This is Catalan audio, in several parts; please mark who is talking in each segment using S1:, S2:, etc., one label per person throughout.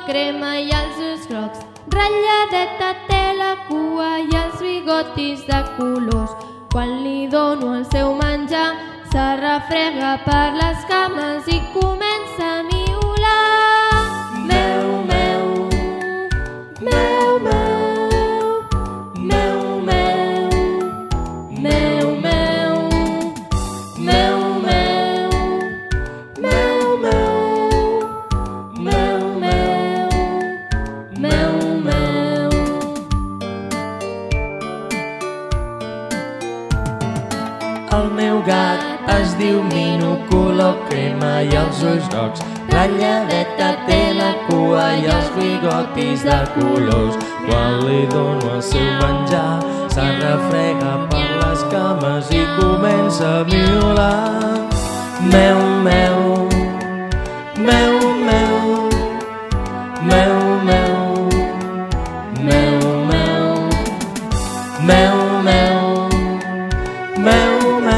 S1: crema i els ulls grocs, ratlladeta té la cua i els bigotis de colors. Quan li dono el seu menjar, se refrega per les cames i comença a miular. Meu, meu, meu, meu, meu, meu, meu, meu, meu, meu, meu, meu, meu, meu, meu.
S2: El meu gat es diu Mino, color crema i els ulls grocs, ratlladeta té la cua i els bigotis de colors. Quan li dono el seu menjar, se refrega per les cames i comença a miular. Meu, meu, meu, meu, meu, meu, meu, meu, meu, meu, meu,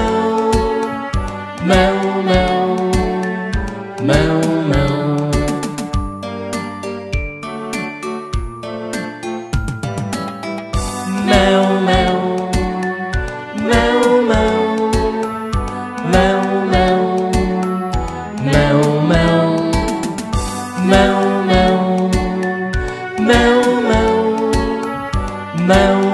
S2: meu, meu, meu, meu. Meu, meu, meu, meu, meu, meu, meu, meu, meu, meu, meu, meu, meu.